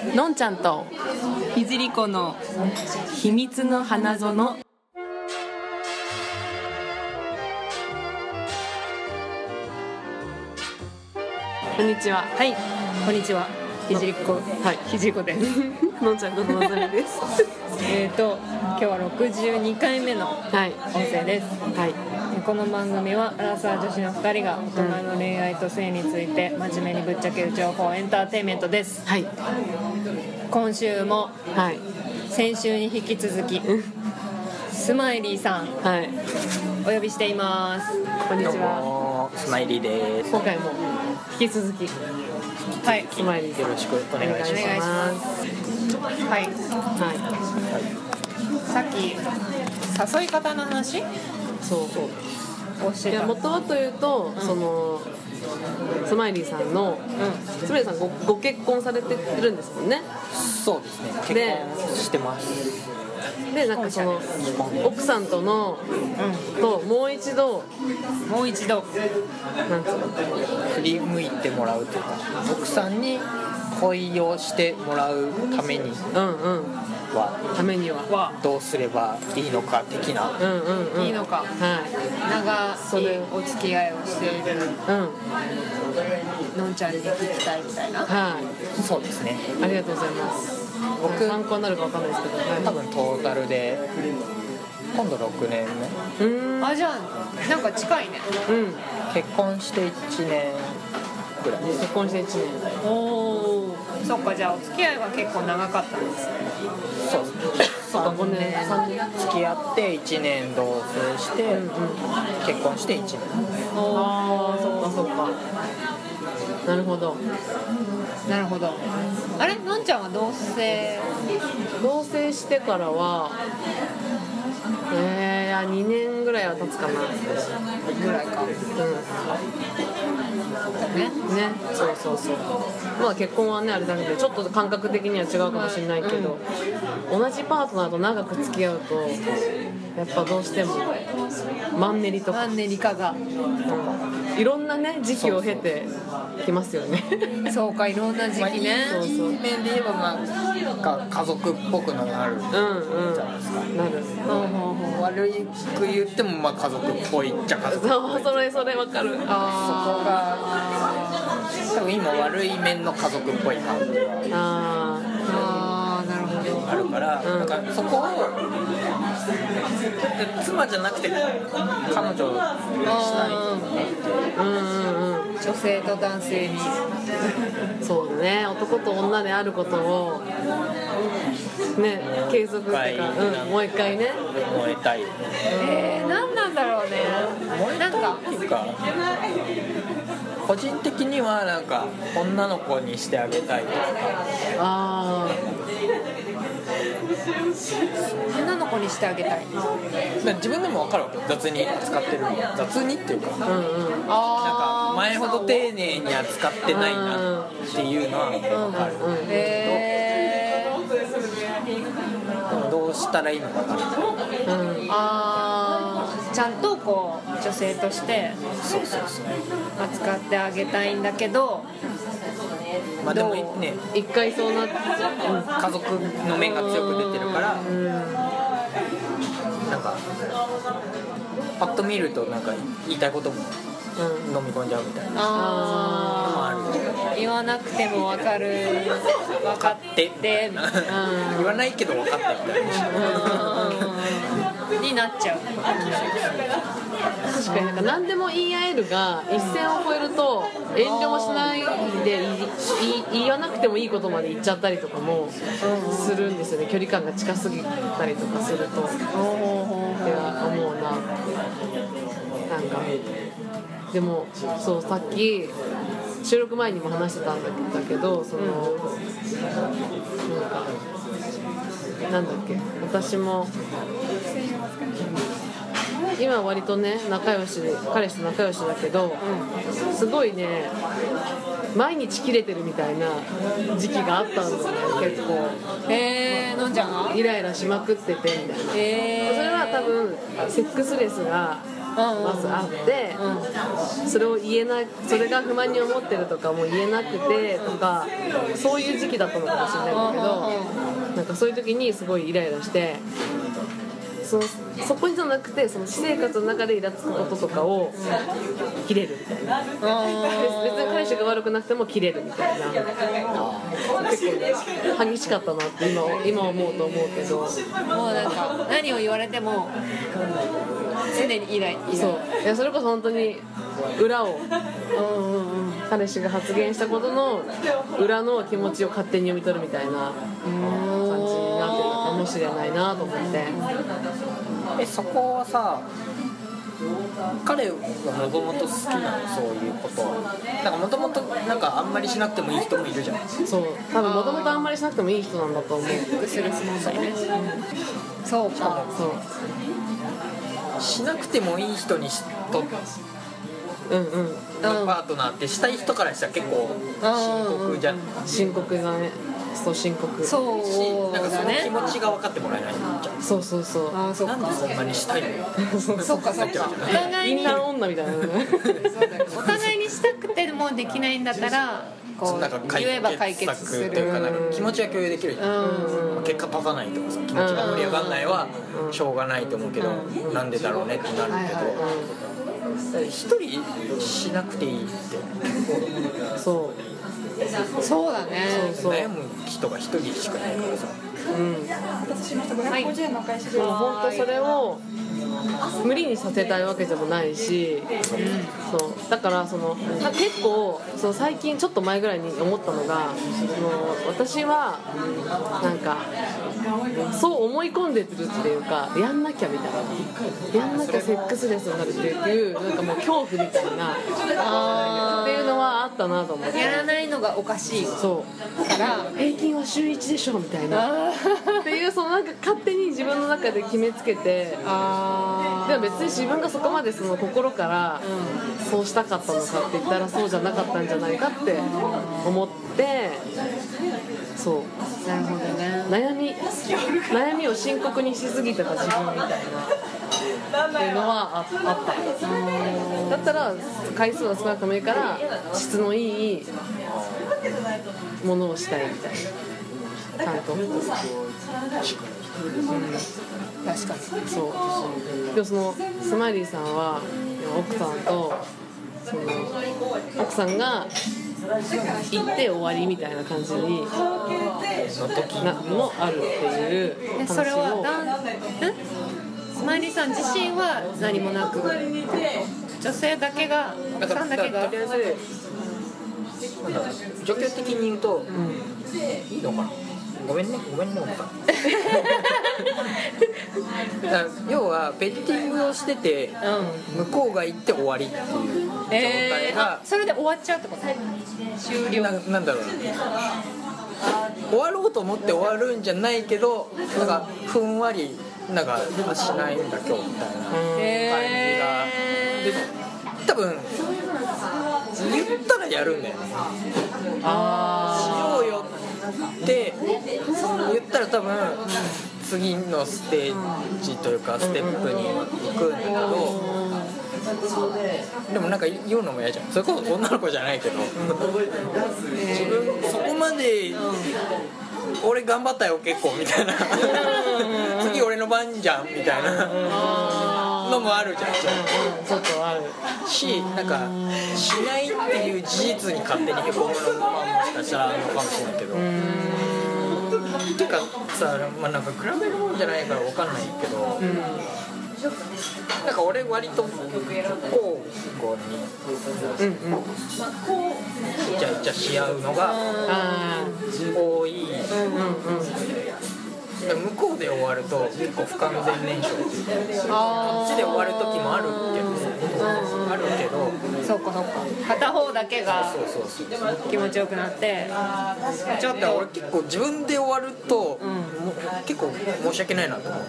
のんちゃんとひじりこの秘密の花園。こんにちは。 はい、こんにちは。ひじりこ、 はい、 ひじりこです。 のんちゃんことのぞみです。 今日は62回目のはい、 音声です。 はい、 この番組はアラサー女子の2人が大人の恋愛と性について真面目にぶっちゃける情報エンターテインメントです。 はい、 今週もはい、 先週に引き続きスマイリーさんはい、 お呼びしています。 こんにちどうは。 もスマイリーです。 今回も引き続きはい、 スマイリーよろしくお願いします。 お願いしますはい、 はさっき誘い方の話い、そうをしてた。 いや元はというと、そのスマイリーさんの、スマイリーさんご結婚されてるんですもんね。 そうですね。結で婚してます。 でなんかその奥さんとの、ともう一度もう一度なんつうの振り向いてもらうというか、奥さんに恋をしてもらうためにはためにはどうすればいいのか的な。 いいのか、 はい長いお付き合いをしているのんちゃんに聞きたいみたいな。 はいそうですね。 ありがとうございます。 僕参考になるかわかんないですけど、 多分トータルで今度6年目。 あ、じゃあなんか近いね。 結婚して1年ぐらい。 結婚して1年。 おお、そっか、じゃあお付き合いが結構長かったんですね。 そうですね。5年 3年付き合って1年同棲して、結婚して1年。 ああ、そっかそっか。なるほど。 なるほど。あれ、のんちゃんは同棲してからは、2年ぐらいは経つかな。 ぐらいか。ね。 そう。まあ結婚はねあれだけど、ちょっと感覚的には違うかもしれないけど、同じパートナーと長く付き合うと、やっぱどうしてもマンネリとか。 マンネリ化が。 いろんなね時期を経てきますよね。 そうか、いろんな時期ね。 そういい面で言えばなんか家族っぽくなるじゃないですか。 なる。 悪く言ってもまあ家族っぽいっちゃ家族っぽい。 それわかる。 そこが多分今悪い面の家族っぽい感じがなるほど。 あるから、なんかそこを妻じゃなくて彼女にしたい。 女性と男性に。 そうだね、男と女であることをね継続っていうか、もう一回ね燃えたい。 何なんだろうね。 燃えたいっていうか、個人的にはなんか女の子にしてあげたいとか。 女の子にしてあげたい。 自分でも分かるわけ。雑に扱ってるの。雑にっていうか、なんか前ほど丁寧に扱ってないなっていうのは分かる。でもどうしたらいいのか分かる。 ちゃんとこう女性として扱ってあげたいんだけど、 まあでもね、 一回そうなって家族の面が強く出てるから、なんかパッと見るとなんか言いたいことも飲み込んじゃうみたいなのもある。 言わなくても分かる、分かって言わないけど分かったみたいなになっちゃう。 確かになんか何でも言い合えるが一線を越えると遠慮もしないで言わなくてもいいことまで言っちゃったりとかもするんですよね。距離感が近すぎたりとかするとって思うな。なんかでもそう、さっき収録前にも話してたんだけど、そのなんだっけ、私も今割とね彼氏と仲良しだけど、すごいね毎日キレてるみたいな時期があったんだよね。結構のんちゃんがイライラしまくっててみたいな。それは多分セックスレスがまずあって、それを言えない、それが不満に思ってるとかもう言えなくてとか、そういう時期だったのかもしれないんだけど、なんかそういう時にすごいイライラして、そこじゃなくてその私生活の中でイラつくこととかを切れるみたいな、別に彼氏が悪くなくても切れるみたいな、結構激しかったなって今思うと思うけど、 もうなんか何を言われても常にイライラ。 そういや、それこそ本当に裏を、彼氏が発言したことの裏の気持ちを勝手に読み取るみたいな感じになってたかもしれないなと思って。 そこはさ、彼はもともと好きなの、そういうことは。なんかもともとなんかあんまりしなくてもいい人もいるじゃん。 そう、多分もともとあんまりしなくてもいい人なんだと思う。 クスレス問題ね。そうか。 そうしなくてもいい人にとパートナーってしたい人からしたら結構深刻じゃん。 深刻だね。そう深刻。 そうなんかその気持ちが分かってもらえないじゃん。 そうそうそう。 あ、そっか。 なんでそんなにしたいの？ そっかそっか。お互いにインナー女みたいな。 お互いにしたくてもできないんだったら、こう言えば解決するというか、なんか気持ちは共有できるじゃん。結果立たないとかさ、気持ちが盛り上がらないはしょうがないと思うけど、なんでだろうねってなるけど、一人しなくていいってそうだね。 悩む人が一人しかいないからさ。 はい。 本当それを無理にさせたいわけでもないし、そうだから結構最近ちょっと前ぐらいに思ったのが、私はなんかそう思い込んでるっていうか、やんなきゃみたいな、やんなきゃセックスレスになるっていうなんかもう恐怖みたいなっていうのはあったなと思って。 やらないのがおかしい。 そうから平均は週1でしょみたいなっていうなんか勝手に自分の中で決めつけて、でも別に自分がそこまで心からそうしたかったのかって言ったらそうじゃなかったんじゃないかって思って、そうなるほどね。 悩みを深刻にしすぎてた自分みたいなっていうのはあった。だったら回数は少なくてもいいから質のいいものをしたいみたいな、ちゃんと。 確かに。 そうでもスマイリーさんは奥さんと奥さんが行って終わりみたいな感じにもあるっていう話を。 それはスマイリーさん自身は何もなく、女性だけが、奥さんだけが。 状況的に言うと、いいのかな。ごめんね奥さん。要はペッティングをしてて、向こうが行って終わりっていう状態が、 それで終わっちゃうってこと？終了。 なんだろうな、終わろうと思って終わるんじゃないけど、なんかふんわりなんかしないんだ今日みたいな感じが、で多分言ったらやるんだよね。しようよって言ったら多分次のステージというかステップに行くんだけど、でもなんか言うのも嫌じゃん。それこそ女の子じゃないけど、自分そこまで俺頑張ったよ結構みたいな次俺の番じゃんみたいなのもあるじゃん。 ちょっとあるし、なんかしないっていう事実に勝手にへこむのももしかしたらあるのかもしれないけど、っていうかさ、なんか比べるもんじゃないから分かんないけど、なんか俺割と交互にイチャイチャし合うのが多い。向こうで終わると結構不完全燃焼っていうか、こっちで終わる時もあるけど、 そうか片方だけが気持ちよくなってちょっと。 俺結構自分で終わると、結構申し訳ないなと思う。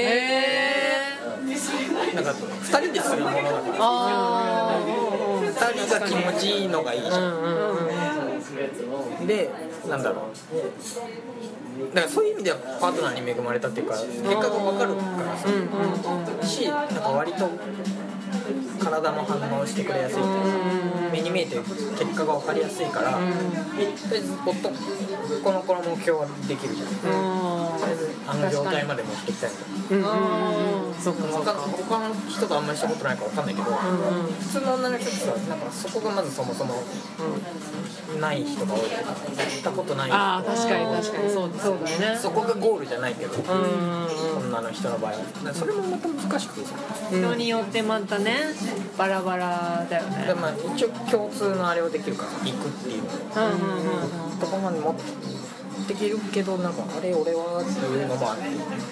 なんか2人でするものだから2人が気持ちいいのがいいじゃん。で、なんだろう、だからそういう意味ではパートナーに恵まれたっていうか、結果が分かるからさ、し、なんか割と体も反応してくれやすいみたいな、目に見えて結果が分かりやすいから、とりあえず男の子の目標はできるじゃん、とりあえずあの状態まで持ってきたいと他の人とあんまりしたことないから分かんないけど、普通の女の人ってさ、なんかそこがまずそもそもない人が多いとか、やったことない人が、 ああ確かにそうだね、 そこがゴールじゃないけど、女の人の場合はそれもまた難しくてさ、 人によってまたねバラバラだよね。 で、まあ、一応共通のあれをできるから行くっていうところまで持ってきるけど、なんかあれ俺はっていうのもあって、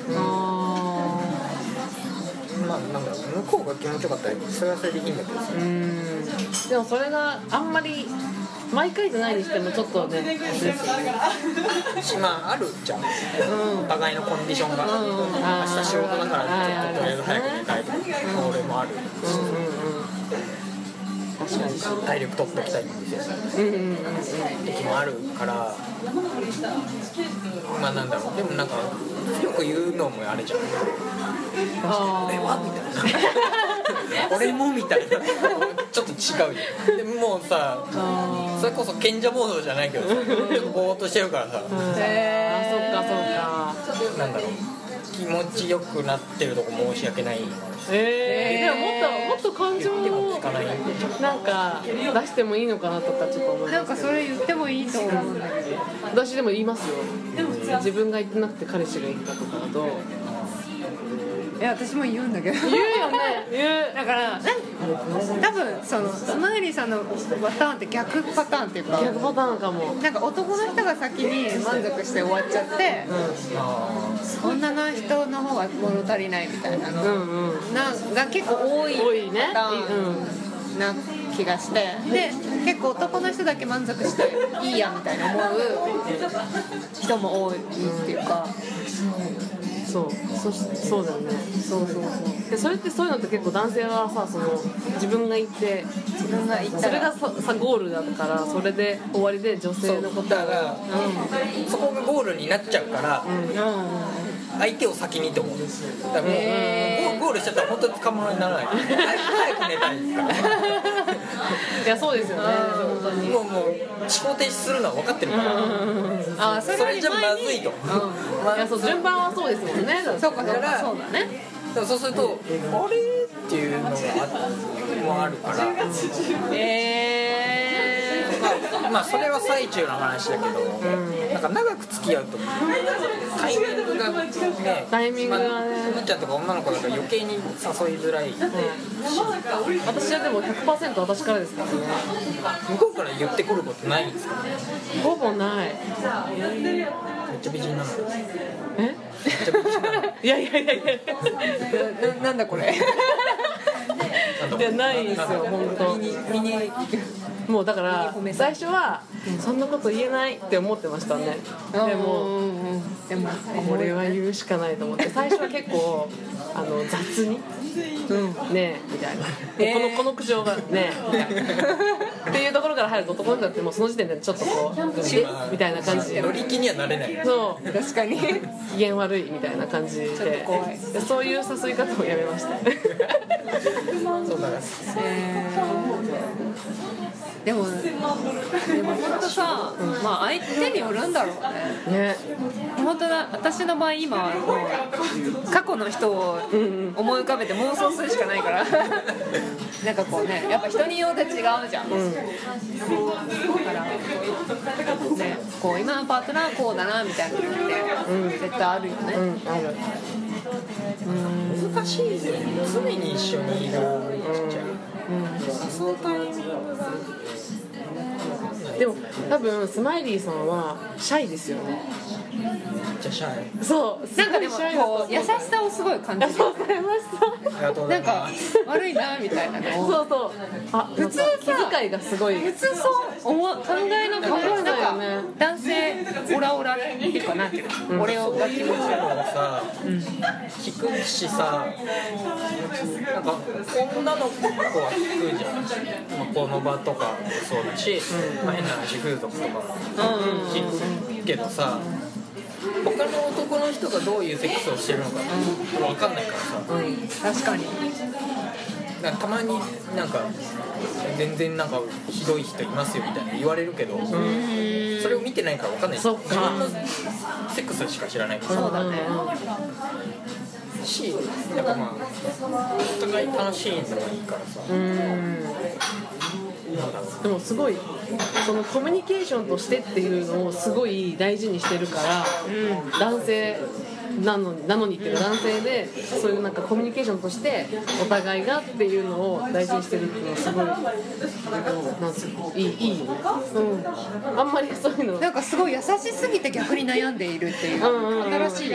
まあなんだろう、向こうが気持ちよかったらそれはそれでいいんだけどさ、 でもそれがあんまり毎回じゃないにしてもちょっとねまああるじゃん、お互いのコンディションが、明日仕事だからちょっととりあえず早く寝たいとか、俺もあるし、確かに体力取っておきたいんですよ、時もあるから、まあなんだろう、でもなんかよく言うのもあれじゃん、俺はみたいな俺もみたいなちょっと違うじゃん。でもうさ、それこそ賢者モードじゃないけどさ、ちょっとぼーっとしてるからさ、 そっかなんだろう、気持ちよくなってるとこ申し訳ない。 でももっと感情をなんか出してもいいのかなとかちょっと思います。 なんかそれ言ってもいいと思うんだけど、 私でも言いますよ。自分が言ってなくて彼氏が言ったとかだと、 私も言うんだけど、 言うよね、言う。 だから多分そのスマイリーさんのパターンって逆パターンっていうか、 逆パターンかも。 なんか男の人が先に満足して終わっちゃって、女の人の方が物足りないみたいなのが結構多いパターンな気がして、で結構男の人だけ満足していいやみたいな思う人も多いっていうか。 そうだよね。でそれってそういうのって結構男性はさ、その自分が行ってそれがさゴールだから、それで終わりで女性のことがそこがゴールになっちゃうから、相手を先にって思うんです。だからもうゴールしちゃったら本当に捕まらにならない。早く寝たいからいやそうですよね、本当に。 もう思考停止するのは分かってるから、それじゃまずいと。 いやそう、順番はそうですもんね。 そうかそうだね。 そうするとあれっていうのがもあるから、まあそれは最中の話だけど、なんか長く付き合うとタイミングがね、むっちゃんとか女の子だから余計に誘いづらい、 私はでも 100% 私からですからね。 向こうから言ってくることないんですか？ ほぼない。 めっちゃ美人なの。 いやなんだこれいやないですよ、本当。もうだから最初はそんなこと言えないって思ってましたね。でもこれは言うしかないと思って、最初は結構雑にねえみたいな、この口調がねえみたいなっていうところから入ると、男の人だってもうその時点でちょっとこうみたいな感じで乗り気にはなれない。 そう確かに機嫌悪いみたいな感じで、そういう誘い方をやめましたそうだね。 でも本当さ、まあ相手によるんだろうね。本当だ、私の場合今はもう過去の人を思い浮かべて妄想するしかないからなんかこうね、やっぱ人によって違うじゃん、だからね、こう今のパートナーはこうだなみたいなのって絶対あるよね。 ある。 難しいですよね、常に一緒にいる誘うタイミングが。 でも多分スマイリーさんはシャイですよね。 めっちゃシャイ。 そうなんかでもこう優しさをすごい感じる。 そうされました。 なんか悪いなみたいなのを。 そうそう。 普通さ気遣いがすごい。 普通そう考えなかった。なんか男性オラオラっていうかなんていうの、俺をが気持ち悪いさ、聞くしさ、なんか女の子は聞くじゃん。まあこの場とかもそうだし、まあ変な話風俗とかも聞くけどさ。他の男の人がどういうセックスをしてるのか分かんないからさ、 確かになんかたまになんか全然なんかひどい人いますよみたいな言われるけど、それを見てないから分かんない。 そっか、 自分のセックスしか知らないから。 そうだね。 し、なんかまあお互い楽しいのがいいからさ。 でもすごいそのコミュニケーションとしてっていうのをすごい大事にしてるから、男性なのにっていうか男性でそういうなんかコミュニケーションとしてお互いがっていうのを大事にしてるっていうのはすごいなんつうのいいよね、あんまりそういうのなんかすごい優しすぎて逆に悩んでいるっていう、新しい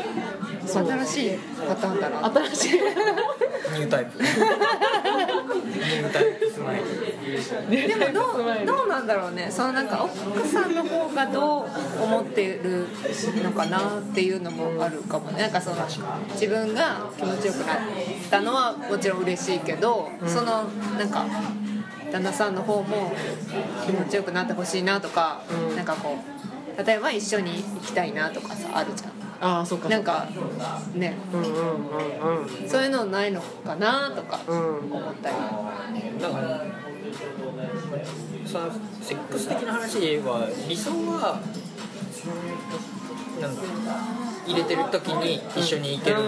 パターンだな。 新しいニュータイプニュータイプスマイル。 でもどうなんだろうね。そのなんか奥さんの方がどう思ってるのかなっていうのもあるかもね。なんかその自分が気持ちよくなったのはもちろん嬉しいけど、そのなんか旦那さんの方も気持ちよくなってほしいなとか、なんかこう例えば一緒に行きたいなとかさあるじゃん。 ああ、そうか。 なんかね、そういうのないのかなとか思ったり。 だからそのセックス的な話で言えば理想はなんだろう、入れてる時に一緒に行けるの、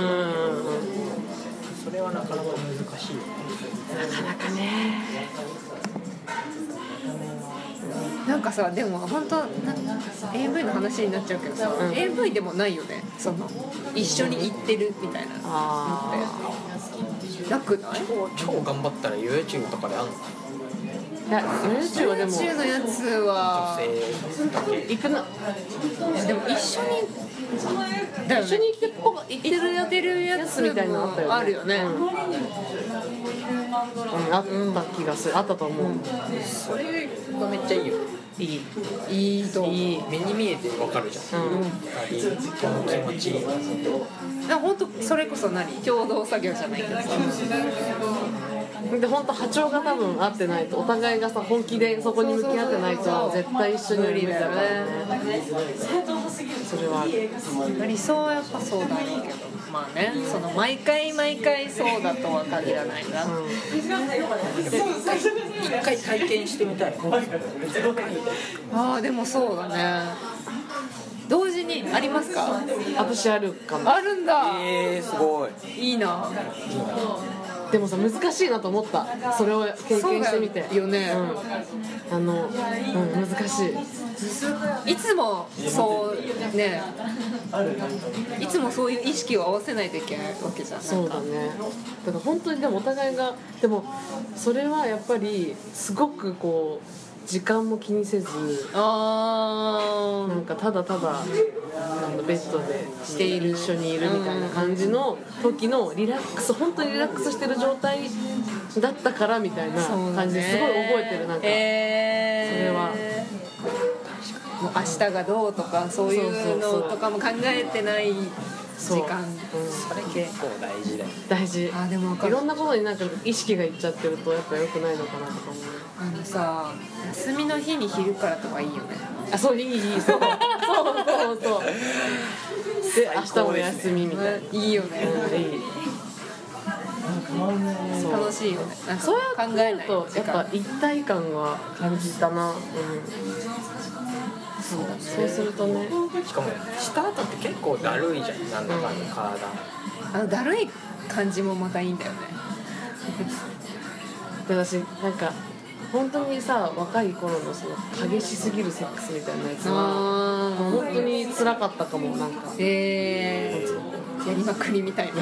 それはなかなか難しいよね。 なかなかね。 なんかさ、でも本当AV の話になっちゃうけどさ、AV でもないよね。その一緒に行ってるみたいなのってなくない？ 超頑張ったら YouTube とかであんの？ いや、YouTube はでも YouTube のやつは女性行くな。 でも一緒に一緒に行ってるやつみたいなのあったよね。 あるよね。 あった気がする。あったと思う。 それがめっちゃいいよ。 いいといい。 目に見えてわかるじゃん。気持ちいい。 本当それこそ共同作業じゃないけどさ。 で本当波長が多分合ってないと、お互いがさ本気でそこに向き合ってないと絶対一緒に無理だよね。それはある。 理想はやっぱそうだろうけど、まあね、その毎回そうだとは限らないな。 一回体験してみたい。 ああ、でもそうだね。同時にありますか？ 私あるかも。 あるんだ。 すごい。 いいな。 でもさ、難しいなと思った。それを経験してみて。 よね。 難しい。 いつもそうね。いつもそういう意識を合わせないといけないわけじゃん。 そうだね。だから本当にでもお互いがでもそれはやっぱりすごくこう時間も気にせず、なんかただベッドでしている一緒にいるみたいな感じの時のリラックス、本当にリラックスしてる状態だったからみたいな感じですごい覚えてる。なんかそれはもう明日がどうとかそういうのとかも考えてない時間。 それ結構大事だよ。 大事。 あ、でもいろんなことになんか意識がいっちゃってるとやっぱ良くないのかなとか思う。 さ、休みの日に昼からとかいいよね。 あ、そう、いいそうで明日も休みみたいな。 いいよね。楽しいよね。 そうやって考えるとやっぱ一体感は感じたな。そうだね。そうするとね。 しかもした後って結構だるいじゃん。なんだかんだ体。 だるい感じもまたいいんだよね。 で、私なんか本当にさ、若い頃のその激しすぎるセックスみたいなやつは本当に辛かったかも。なんかやりまくりみたいな。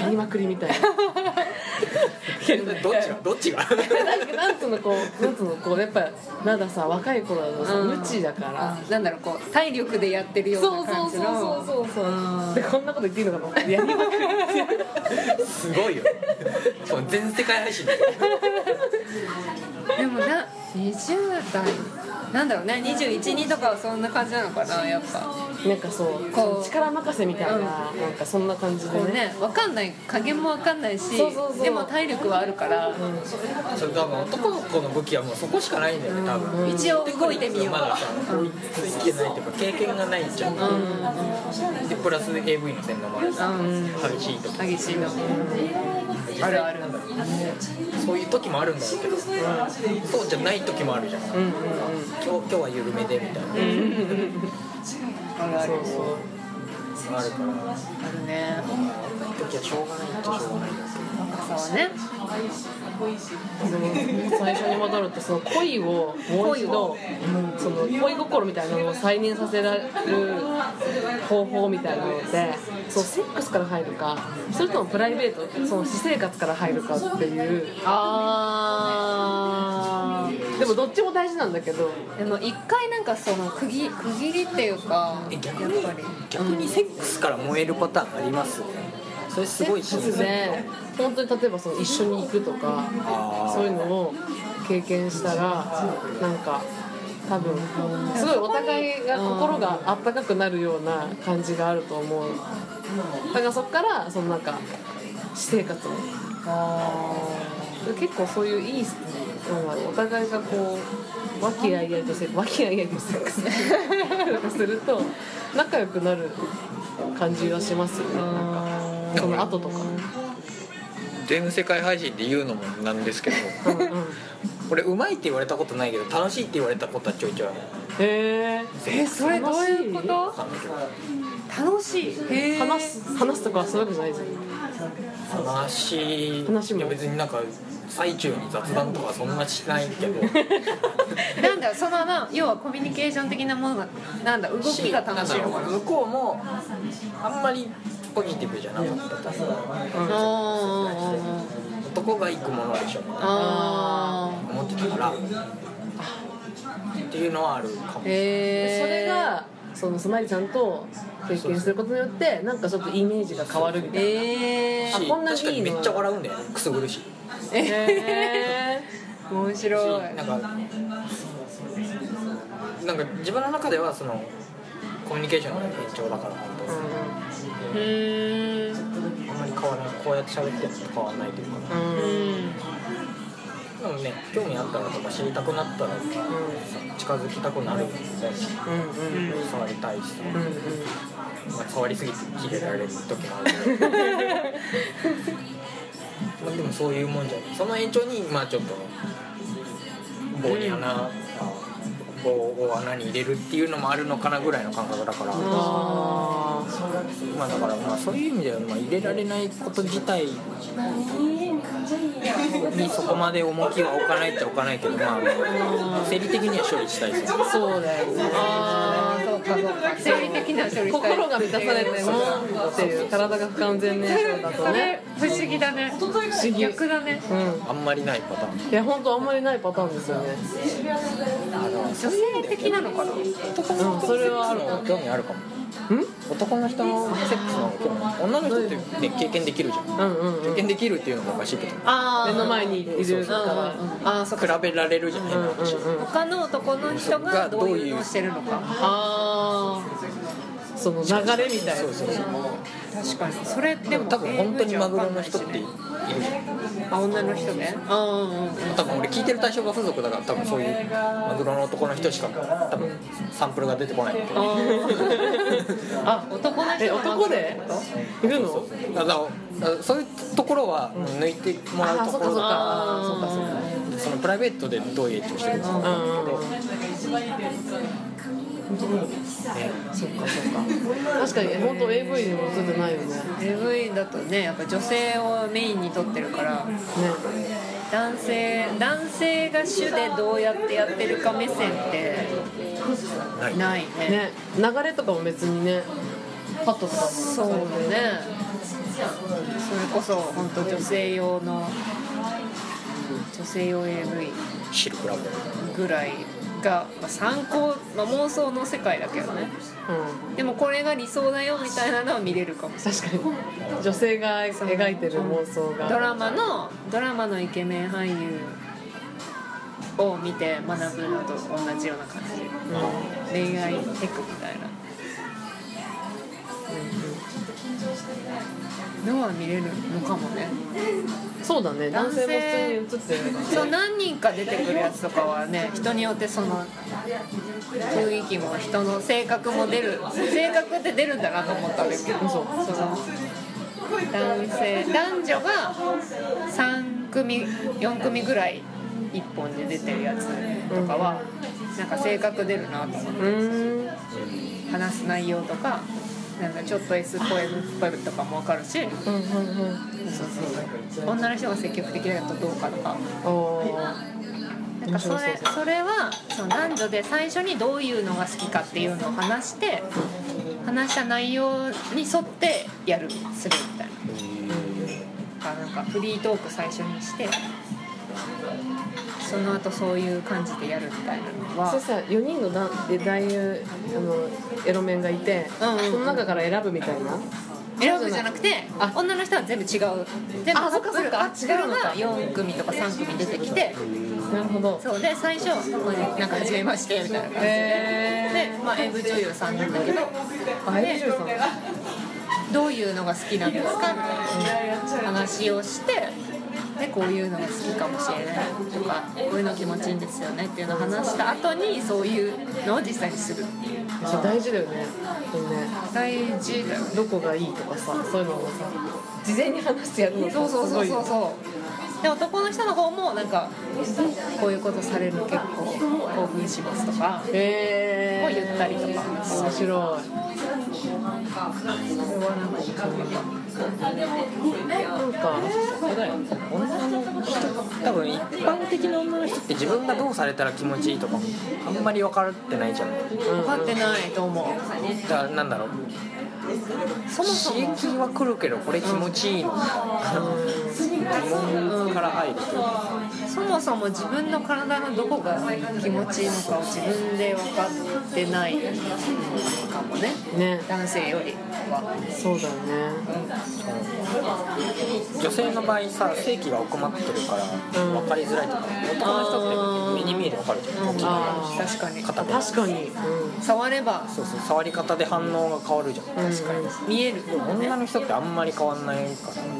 どっちがなんつうのこうやっぱまださ若い頃のさ無知だから、 なんだろう、こう体力でやってるような感じの。 そうでこんなこと言っていいのかな。やりまくりすごいよ。全世界配信だよ。 でも20代なんだろうね、21、2とかはそんな感じなのかな、やっぱなんかそうこう力任せみたいな、なんかそんな感じでね、 分かんない、加減も分かんないし、でも体力はあるから、 それ多分男の子の武器はもうそこしかないんだよね、多分、 一応動いてみよう、 まださ追いついてないっていうか経験がないじゃん、でプラス AV の洗脳もあるし、激しい時、 激しいのあるある、そういう時もあるんだろうけど、そうじゃない時もあるじゃん、今日は緩めでみたいな、 そうあるから、 あるね、 時はしょうがないっちゃしょうがないんだけど、 若さはね、 最初に戻ると、その恋をもう一度、その恋心みたいなのを再燃させられる方法みたいなので、そのセックスから入るか、それともプライベート、その私生活から入るかっていう。でもどっちも大事なんだけど、 でも一回なんかその区切りっていうか、 逆にセックスから燃えるパターンあります？それすごいですね。本当に例えばその一緒に行くとか、そういうのを経験したら、なんか多分すごいお互いが心があったかくなるような感じがあると思う。だからそこからそのなんか私生活も結構そういういいお互いがこう和気あいあいとセックスすると仲良くなる感じはしますよね。なんかその後とか全世界配信で言うのもなんですけど俺うまいって言われたことないけど楽しいって言われたことはちょいちょいある。 それどういうこと？楽しい。 話すとかはそういうわけじゃないですよ。 話もいや別になんか最中に雑談とかそんなしないけどなんだその要はコミュニケーション的なものがなんだ動きが楽しいのかな。 向こうもあんまりポジティブじゃなかったと、男が行くものでしょ思ってたからっていうのはあるかも。それがそのスマイルちゃんと経験することによってなんかちょっとイメージが変わるみたいな、 こんなに確かにめっちゃ笑うんだよね、くすぐるし面白い。 なんか自分の中ではそのコミュニケーションの延長だから本当に、あんまり変わらない、こうやって喋ってるのと変わらないというか、でもね、興味あったらとか知りたくなったら、近づきたくなるんで、触りたいし、触りすぎてキレられる時もあるけどでもそういうもんじゃない。その延長にちょっと棒を穴に入れるっていうのもあるのかなぐらいの感覚だから、だからそういう意味では入れられないこと自体にそこまで重きは置かないっちゃ置かないけど、生理的には処理したいですよね。 そうだよね。 そうか生理的な処理したい。 心が満たされてもっていう体が不完全燃焼だとね。 不思議だね。逆だね。 あんまりないパターン。 いや本当あんまりないパターンですよね。 女性的なのかな。 それはある興味あるかも。男の人のセックスの興味、女の人ってね経験できるじゃん。経験できるっていうのもおかしいけど、 目の前にいるから比べられるじゃん。 他の男の人がどういうのしてるのか。 その流れみたいな。 確かにそれでも多分本当にマグロの人っているじゃん。 女の人ね。 多分俺聞いてる対象が風俗だから多分そういうマグロの男の人しか多分サンプルが出てこないんだけど。 男の人男でいるの？ だからそういうところは抜いてもらうところだ。そのプライベートでどういうエッチをしてるんですかそっか確かに本当 AV にも映ってないよね。 AV だとねやっぱ女性をメインに撮ってるからね。男性が主でどうやってやってるか目線ってないね。 流れとかも別にねパッととかそうね。それこそ本当女性用 AV シルクラブぐらいが参考、妄想の世界だけどね、でもこれが理想だよみたいなのは見れるかもしれない。 確かに女性が描いてる妄想がドラマのイケメン俳優を見て学ぶのと同じような感じ、恋愛テクみたいなのは見れるのかもね。 そうだね、男性も普通に映ってるから、 そう何人か出てくるやつとかはね、人によってその雰囲気も人の性格も出る、性格って出るんだなと思ったんですけど、その男女が3組4組ぐらい1本で出てるやつとかはなんか性格出るなと思って、話す内容とかなんかちょっと S っぽい M っぽいとかも分かるし、そう女の人が積極的だとどうかとか、なんかそれはその男女で最初にどういうのが好きかっていうのを話して話した内容に沿ってやるするみたいな、なんかフリートーク最初にしてその後そういう感じでやるみたいなのは、 それさ4人の男優エロメンがいて、その中から選ぶみたいな、 選ぶじゃなくて女の人は全部違う、全部カップルが4組とか3組出てきて、 なるほど、 そうで最初なんか初めましてみたいな感じで、まあ、AV 女優さんなんだけど、 AV 女優さんどういうのが好きなんですかみたいな話をして、でこういうのが好きかもしれないとか、こういうの気持ちいいんですよねっていうのを話した後にそういうのを実際にするっていう。 大事だよね、 大事だよ。 どこがいいとかさ、そういうのをさ事前に話してやるのそうで男の人の方もなんかこういうことされるの結構興奮しますとかを言ったりとか。 面白い。それはなんか面白い。 女の人多分一般的な女の人って自分がどうされたら気持ちいいとかあんまり分かってないじゃん。 分かってないと思う。 だからなんだろう、 そもそも刺激は来るけどこれ気持ちいいのか疑問から入ると、 そもそも自分の体のどこが気持ちいいのかを自分で分かってないかもね、男性よりは。 そうだよね、 女性の場合さ、性器が奥まってるから分かりづらいとか、男の人って目に見えて分かるじゃん。 確かに肩で確かに、 触ればそう触り方で反応が変わるじゃん。 確かに見える、 女の人ってあんまり変わんないから、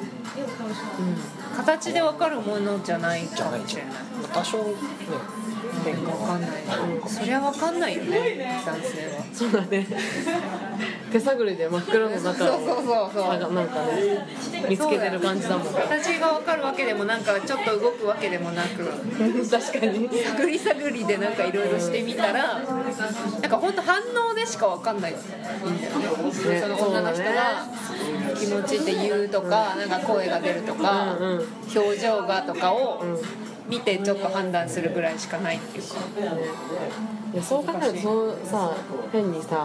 形で分かるものじゃないかもしれない。 多少ね変化分かんない、そりゃ分かんないよね、男性は。 そうだね手探りで真っ暗の中をなんかね見つけてる感じだもん。 形が分かるわけでもなんかちょっと動くわけでもなく確かに探り探りでなんかいろいろしてみたら、なんか本当反応でしか分かんないんだよね。その女の人が気持ちって言うとか、なんか声が出るとか、表情がとかを見てちょっと判断するぐらいしかないっていうか、 いやそう考えるとそうさ、変にさ、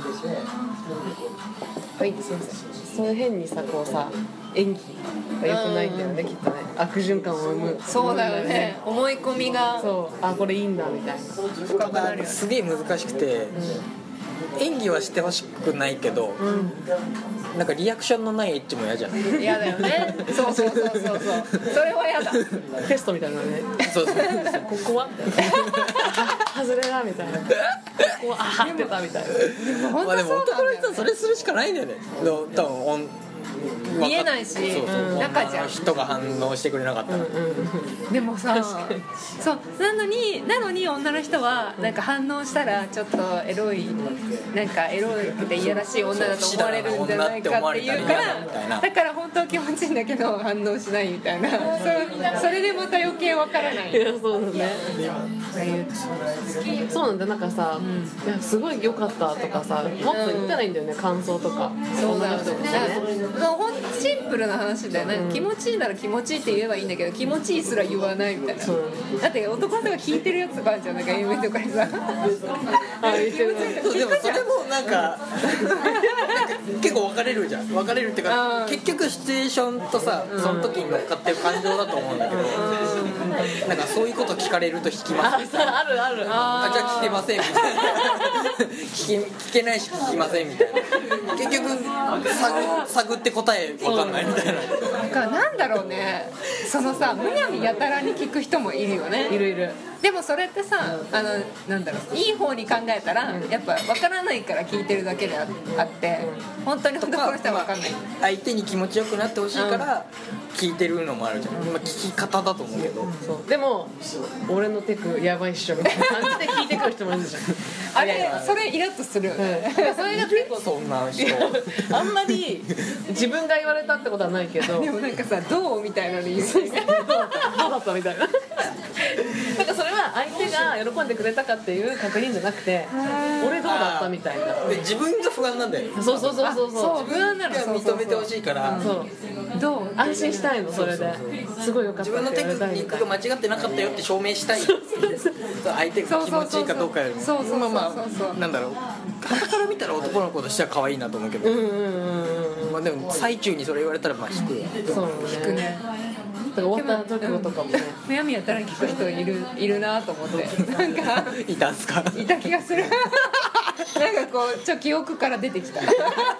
はいすいません、そういう変にさこうさ演技が良くないんだよね、きっとね。悪循環を生む。 そうだよね、思い込みが。 そう、あこれいいんだみたいな。 深くなるよね。 すげえ難しくて、演技はしてほしくないけど、なんかリアクションのないエッチも嫌じゃない。 嫌だよね。そうそれは嫌だ。 テストみたいなね。 そうここは外れだみたいな。ここは張ってたみたいな。 まあでも男の人はそれするしかないんだよね。多分見えないし、中じゃん。 人が反応してくれなかったら、 でもさ、そうなのに女の人はなんか反応したらちょっとエロい、なんかエロくていやらしい女だと思われるんじゃないかっていうから、だから本当は気持ちいいんだけど反応しないみたいな、それでまた余計わからない。 いやそうだね。そうなんだ、なんかさ、いやすごい良かったとかさ、もっと言ったらいいんだよね、感想とか。 そうだよね。ほんとシンプルな話だよね、気持ちいいなら気持ちいいって言えばいいんだけど、気持ちいいすら言わないみたいな。だって男の人が聞いてるやつとかあるじゃん、なんか夢とかにさでもそれもなんか結構分かれるじゃん。分かれるっていうか、結局シチュエーションとさ、その時に乗っかってる感情だと思うんだけど、 なんかそういうこと聞かれると引きますみたいな。 あるある。 じゃあ聞けませんみたいな聞けないし聞きませんみたいな。結局探って答え分かんないみたいな。 なんだろうね、そのさ、むやみやたらに聞く人もいるよね。 いるいる。 でもそれってさ、なんだろう、いい方に考えたら、やっぱ分からないから聞いてるだけであって、本当にこの人は分かんない、 相手に気持ちよくなってほしいから聞いてるのもあるじゃん。聞き方だと思うけど、 そうでも俺のテクやばいっしょみたいな感じで聞いてくる人もいるじゃん。 あれそれイラッとするよね、 それが結構そんな人あんまり自分が言われたってことはないけどでもなんかさ、どうみたいなの言うどうだったみたいな。なんかそれは相手が喜んでくれたかっていう確認じゃなくて、俺どうだったみたいな。 自分が不安なんだよ。 そうそうそうそうそう。 自分なの認めてほしいからそうどう安心したいの。それですごいよかった自分のテクニックが間違ってなかったよって証明したい。相手が気持ちいいかどうかよりも、まあなんだろう、傍から見たら男の子としては可愛いなと思うけど、まあでも最中にそれ言われたらまあ引くよ。 そう聞くね。 だから終わった直後とかもね、 むやみやたらに聞く人いるなと思って、なんかいたんすか？ いた気がする。なんかこう記憶から出てきた。だ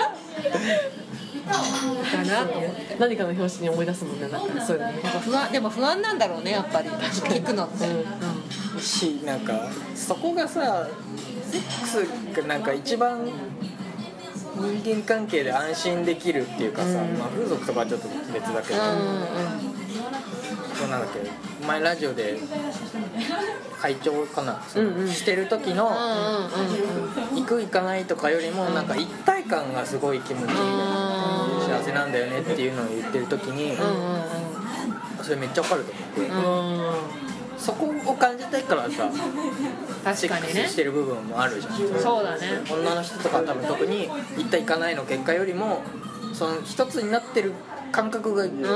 なと思って。 何かの表紙に思い出すもんね。なんかそういうのね。 でも不安なんだろうね、やっぱり聞くのって。 なんかそこがさ、セックスがなんか一番人間関係で安心できるっていうかさ、まあ風俗とかはちょっと別だけど、そうなんだっけ、前ラジオで会長かな、してる時の行く行かないとかよりもなんか一体感がすごい気持ちいい、幸せなんだよねっていうのを言ってる時に、それめっちゃわかると思って、そこを感じたいからさ、 確かにね、 セックスしてる部分もあるじゃん。 そうだね。 女の人とかは多分特に行った行かないの結果よりもその一つになってる感覚がいいじゃん。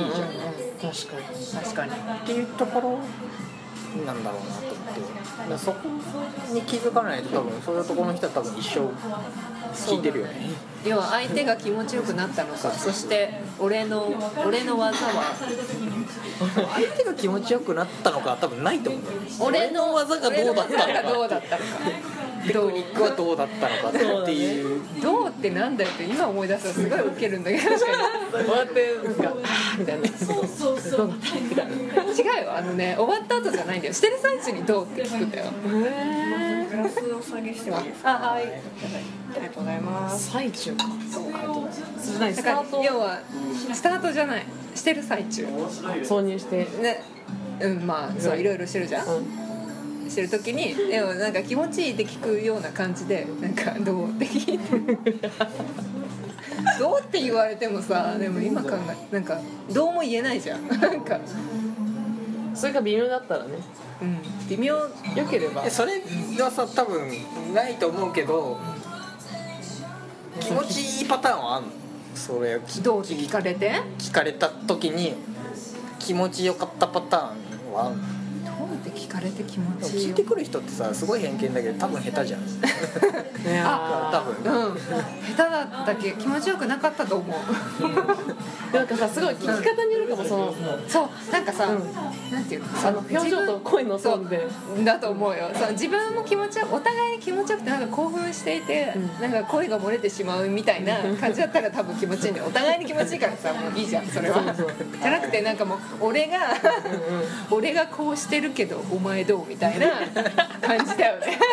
確かにっていうところなんだろうなと思って、だからそこに気づかないと多分そういうところの人は多分一生聞いてるよね。 要は相手が気持ちよくなったのか、そして俺の技は相手が気持ちよくなったのかは多分ないと思う。 俺の技がどうだったのか、 どうだったのか、 テクニックはどうだったのかっていう。 どうってなんだよって今思い出すとすごいウケるんだけど、確かに終わってなんかみたいな、そうだったみたいな。 違うよ、終わった後じゃないんだよ、してる最中にどうって聞くんだよ。 グラスを下げしてもいいですか？ はい、 ありがとうございます。 最中か。それだから要はスタートじゃない、してる最中挿入してね、まあそういろいろしてるじゃん、してる時にでもなんか気持ちいいって聞くような感じで、なんかどうって聞いてどうって言われてもさ、でも今考えなんかどうも言えないじゃん。なんかそれが微妙だったらね、 微妙。 よければそれはさ多分ないと思うけど、気持ちいいパターンはあんの？それどうって聞かれて聞かれた時に気持ちよかったパターンはあんの？ どうって聞かれて気持ちいい聞いてくる人ってさ、すごい偏見だけど多分下手じゃん。多分下手だったっけ、気持ちよくなかったと思う。 なんかさ、すごい聞き方によるかも。 そうなんかさ、なんていうの、 表情と声のトーンでだと思うよ。自分も気持ちよく、お互いに気持ちよくてなんか興奮していて、なんか声が漏れてしまうみたいな感じだったら多分気持ちいいんだよ。お互いに気持ちいいからさ、もういいじゃんそれは。じゃなくてなんかもう俺がこうしてるけどお前どうみたいな感じだよね。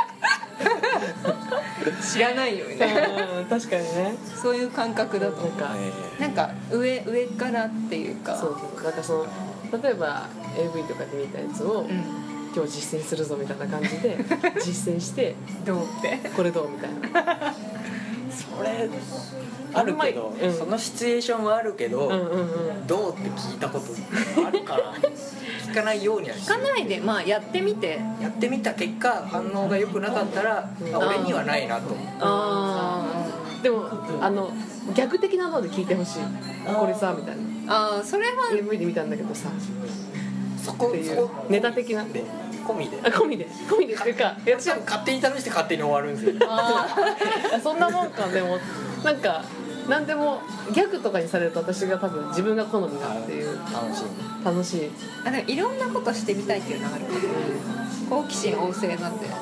知らないよね。 確かにね。 そういう感覚だとなんか上からっていうか、 なんか例えば AV とかで見たやつを、今日実践するぞみたいな感じで実践してどうってこれどうみたいな。 それあるけど、そのシチュエーションはあるけど、どうって聞いたことあるから聞かないようには聞かないで、まあやってみてた結果反応が良くなかったら、俺にはないなと思う。 でも逆的なので聞いてほしい。これさみたいな。 それは AV で見たんだけどさ、 そこネタ的なで込みでっていうか、 勝手に試して勝手に終わるんですよ。 そんなもんか。でもなんか何でもギャグとかにされると私が多分自分が好みだっていう。楽しい。 でもいろんなことしてみたいっていうのがある。好奇心旺盛なんで。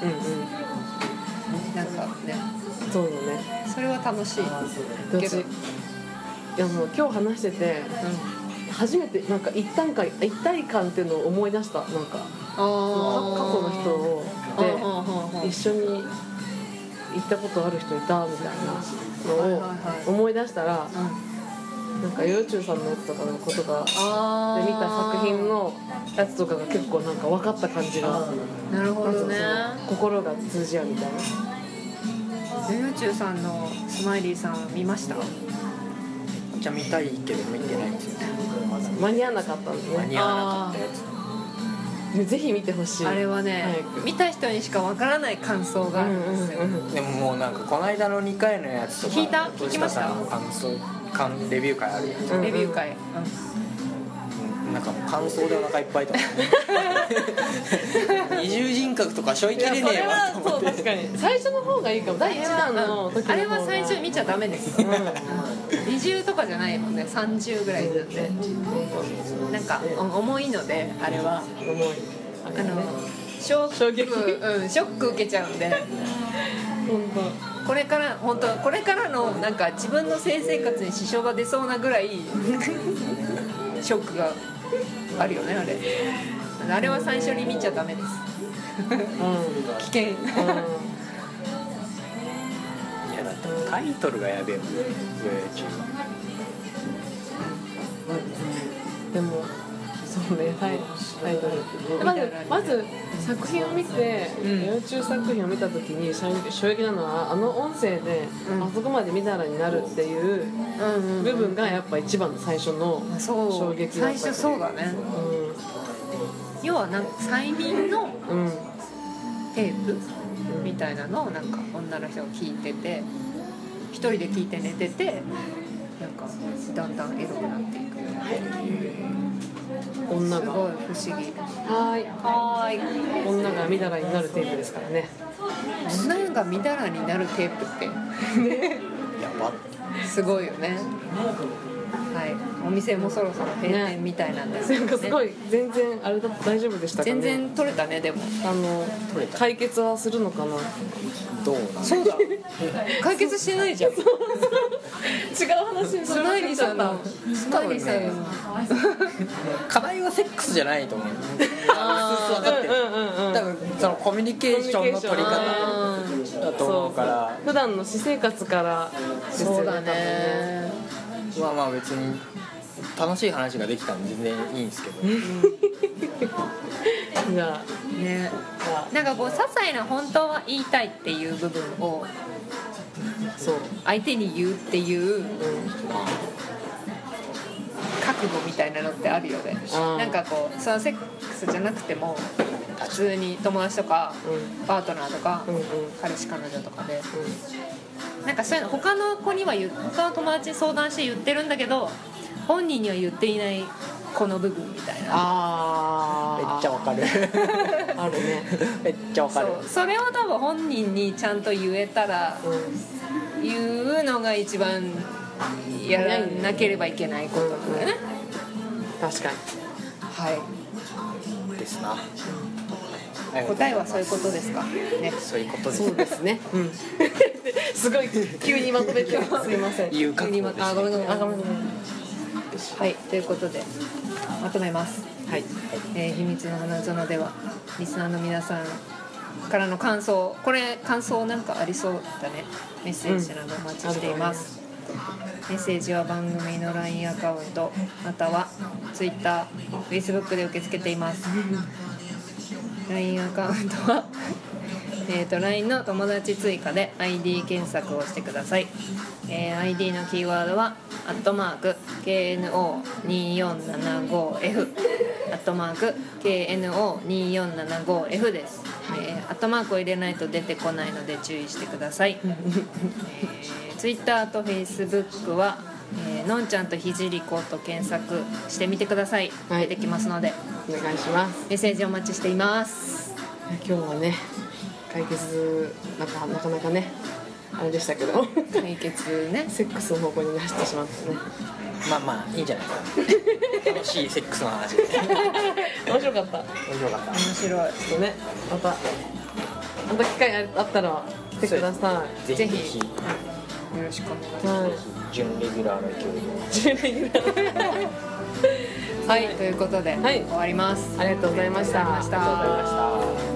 なんかね。 そうだね。 それは楽しいけど。いやもう今日話してて、初めてなんか一体感っていうのを思い出した。なんか過去の人で一緒に行ったことある人いたみたいなのを思い出したら、なんかYouTubeさんのやつとかのことがで見た作品のやつとかが結構なんか分かった感じが。 なるほどね。 心が通じ合うみたいな。 YouTubeさんのスマイリーさん見ました？ じゃ見たいけど見てないんですよね。 間に合わなかったんですね。 間に合わなかったやつ。 ぜひ見てほしい。 あれはね、見た人にしかわからない感想があるんですよ。 でももうなんかこの間の2回のやつとか聞きました？ レビュー会ある。 レビュー会。 なんかもう感想でお腹いっぱいとか二重人格とかしょいきれねえわと思って。 確かに最初の方がいいかも。第1弾の時の方があれは最初見ちゃダメです。20とかじゃないもんね。30ぐらいなんで、なんか重いので、あれは重い。 ショック受けちゃうんで。これからのなんか自分の性生活に支障が出そうなぐらいショックがあるよね。あれは最初に見ちゃダメです。危険。いやだってタイトルがやべえもん。 でもそうね、タイトルまず作品を見て、YouTube 作品を見た時に衝撃なのは、あの音声であそこまで見たらになるっていう部分がやっぱ一番の最初の衝撃だった。 最初そうだね。要はなんか催眠のテープみたいなのをなんか女の人が聞いてて、一人で聞いて寝てて、なんかだんだんエロくなっていく。 女がすごい不思議。 女がみだらになるテープですからね。 女がみだらになるテープってやばすごいよね。はい、お店もそろそろ閉店みたいなんですけどね。 なんかすごい全然あれだと大丈夫でしたかね。 全然取れたね。でも解決はするのかな。 どうなん？ そうだ。解決してないじゃん。違う話にスマイリーさんの課題はセックスじゃないと思う。分かってる。多分そのコミュニケーションの取り方だと思うから。 普段の私生活からですよね。 そうだね。 まあ別に楽しい話ができたんで全然いいんですけど。 じゃあね。なんかこう些細な本当は言いたいっていう部分を相手に言うっていう覚悟みたいなのってあるよね。なんかこうそのセックスじゃなくても普通に友達とかパートナーとか彼氏彼女とかで、なんかそういうの他の子には他の友達に相談して言ってるんだけど本人には言っていないこの部分みたいな。 めっちゃわかる。 あるね。 めっちゃわかる。 それを多分本人にちゃんと言えたら、言うのが一番やらなければいけないことなんだよね。 確かに。 はいですな。 答えはそういうことですかね。 そういうことです。 そうですね。すごい急にまとめてすいません。 言う覚悟です。 ごめん。はい、ということでまとめます。 はい。 秘密の花園ではリスナーの皆さんからの感想、感想なんかありそうだね。メッセージなどお待ちしています。メッセージは番組の LINE アカウントまたは Twitter、Facebook で受け付けています。LINE アカウントはLINE の友達追加で ID 検索をしてください。ID のキーワードは@KNO2475F@KNO2475F です。アットマークを入れないと出てこないので注意してください。Twitter と Facebook は、のんちゃんとひじりこと検索してみてください。出てきますのでお願いします。 メッセージお待ちしています。 今日はね解決なかなかねあれでしたけど解決ね。 セックスの方向に走ってしまってね。 まあまあいいんじゃないかな楽しいセックスの話で面白かった。 面白かった。 面白い。 ちょっとね、また機会あったら来てください。 ぜひよろしくお願いします。 準レギュラーの勢いで準レギュラーはい、ということで、終わります。 ありがとうございました。 ありがとうございました。